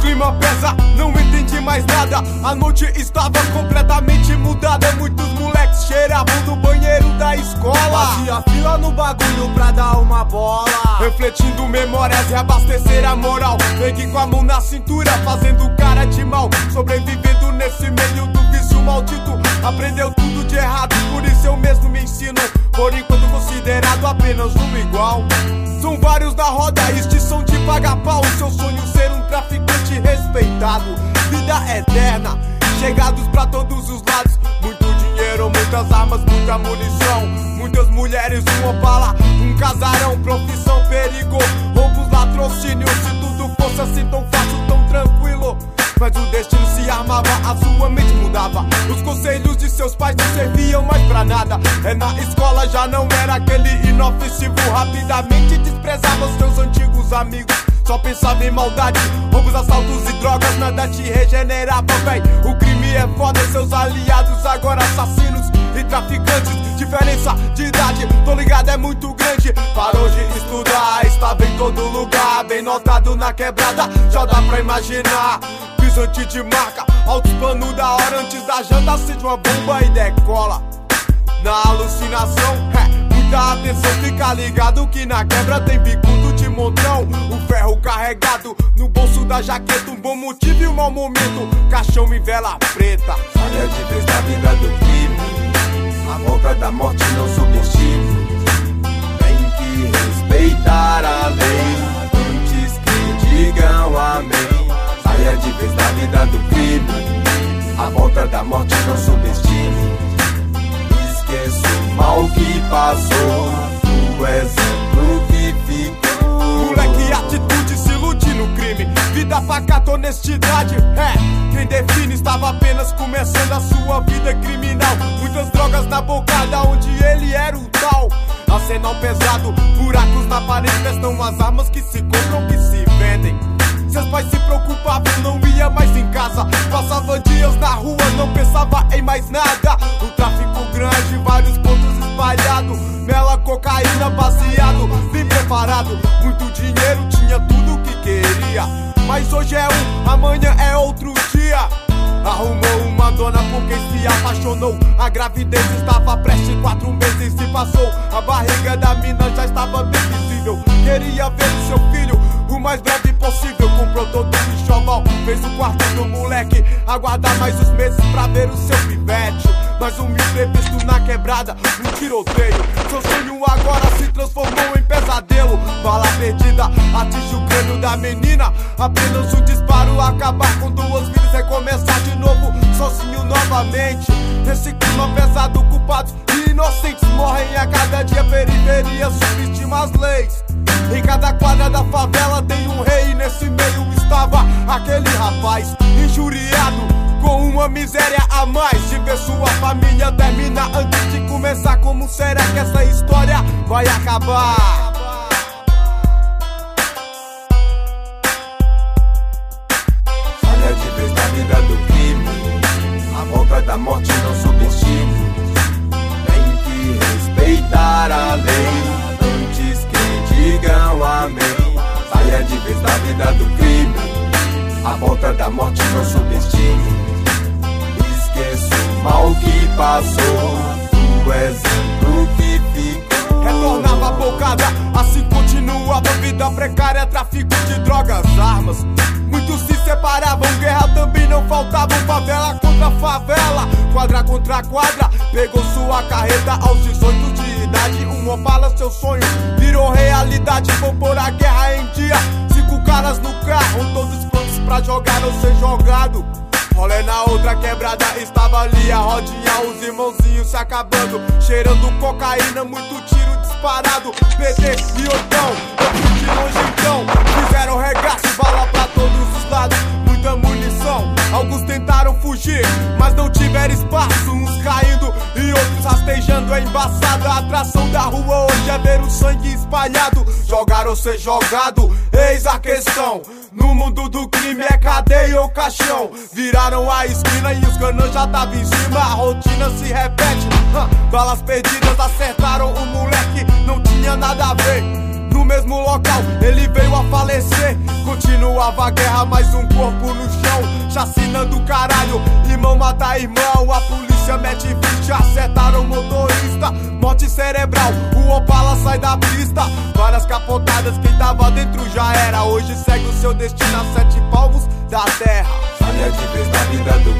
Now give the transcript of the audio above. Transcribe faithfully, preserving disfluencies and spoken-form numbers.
clima pesa, não entendi mais nada. A noite estava completamente mudada. Muitos moleques cheiravam do banheiro da escola. Fazia fila no bagulho pra dar uma bola, refletindo memórias e abastecer a moral. Peguei com a mão na cintura, fazendo cara de mal, sobrevivendo nesse meio do vício maldito. Aprendeu tudo de errado, por isso eu mesmo me ensino, por enquanto considerado apenas um igual. São vários na roda, extinção de paga-pau. Seu sonho ser um traficante respeitado, vida eterna, chegados pra todos os lados. Muito dinheiro, muitas armas, muita munição, muitas mulheres, um Opala, um casarão. Profissão, perigo, roubos, latrocínio. Se tudo fosse assim tão fácil, tão tranquilo, mas o destino se armava, a sua mente mudava. Os conselhos de seus pais não serviam mais pra nada. É na escola já não era aquele inofensivo. Rapidamente desprezava os seus antigos amigos, só pensava em maldade, roubos, assaltos e drogas. Nada te regenerava, véi. O crime é foda, seus aliados agora assassinos e traficantes. Diferença de idade, tô ligado, é muito grande. Parou de estudar, estava em todo lugar, bem notado na quebrada, já dá pra imaginar. Pisante de marca, altos pano da hora, antes da janta acende uma bomba e decola. Na alucinação, é, muita atenção, fica ligado que na quebra tem bicudo de montão. O ferro carregado no bolso da jaqueta, um bom motivo e um mau momento, caixão e vela preta. Saia de vez da vida do crime, a volta da morte não subestime. Tem que respeitar a lei, antes que digam amém. Saia de vez da vida do crime, a volta da morte não subestime. Esqueça o mal que passou, o exemplo que ficou. Moleque, atitude, se ilude no crime, vida pacata, honestidade, é quem define. Estava apenas começando a sua vida criminal, muitas drogas na bocada onde ele era o tal. Arsenal pesado, buracos na parede, testam as armas que se compram, que se vendem. Seus pais se preocupavam, não ia mais em casa, passava dias na rua, não pensava em mais nada. O tráfico grande, vários pontos espalhados, mela, cocaína, baseado, bem preparado. Muito dinheiro, tinha tudo o que queria, mas hoje é um, amanhã é outro dia. Arrumou uma dona porque se apaixonou, a gravidez estava prestes, quatro meses se passou. A barriga da mina já estava bem visível, queria ver o seu filho o mais breve possível. Comprou todo o enxoval, fez o quarto do moleque, aguardar mais uns meses pra ver o seu pivete. Mas um imprevisto na quebrada, um tiroteio. Seu sonho agora se transformou em pesadelo. Bala perdida, atinge o crânio da menina. Apenas um disparo, acabar com duas vidas, recomeçar de novo, sozinho novamente. Nesse clima pesado, culpados e inocentes morrem a cada dia. Periferia subestima as leis. Em cada quadra da favela tem um rei, e nesse meio estava aquele rapaz injuriado, com uma miséria a mais, de ver sua família terminar antes de começar. Como será que essa história vai acabar? Saia de vez da vida do crime, a volta da morte não subestime. Tem que respeitar a lei, antes que digam amém. Saia de vez da vida do crime, a volta da morte não subestime. Esqueça o mal que passou, o exemplo que ficou. Retornava a bocada, assim continuava, vida precária, tráfico de drogas, armas. Muitos se separavam, guerra também não faltava. Favela contra favela, quadra contra quadra. Pegou sua carreta aos dezoito de idade, um Opala, seu sonho virou realidade. Vou pôr a guerra em dia, cinco caras no carro, todos prontos pra jogar ou ser jogado. Rolê na outra quebrada, estava ali a rodinha, os irmãozinhos se acabando, cheirando cocaína, muito tiro disparado. P D e Otão, outro de longe então, fizeram regaço, bala pra todos os lados, muita munição. Alguns tentaram fugir, mas não tiveram espaço, uns caindo e outros rastejando. É embaçada, a atração da rua hoje é ver o sangue espalhado. Jogar ou ser jogado, eis a questão. No mundo do crime é cadeia ou caixão. Viraram a esquina e os canãs já estavam em cima. A rotina se repete, balas perdidas acertaram o moleque, não tinha nada a ver. no mesmo local ele veio a falecer. Continuava a guerra, mais um corpo no chão, chacinando o caralho, irmão mata irmão. A polícia mete vinte, acertaram o motorista, morte cerebral, o Opala sai da pista. Várias capotadas, quem tava dentro já era. Hoje segue o seu destino a sete palmos da terra. Falha de vez na vida do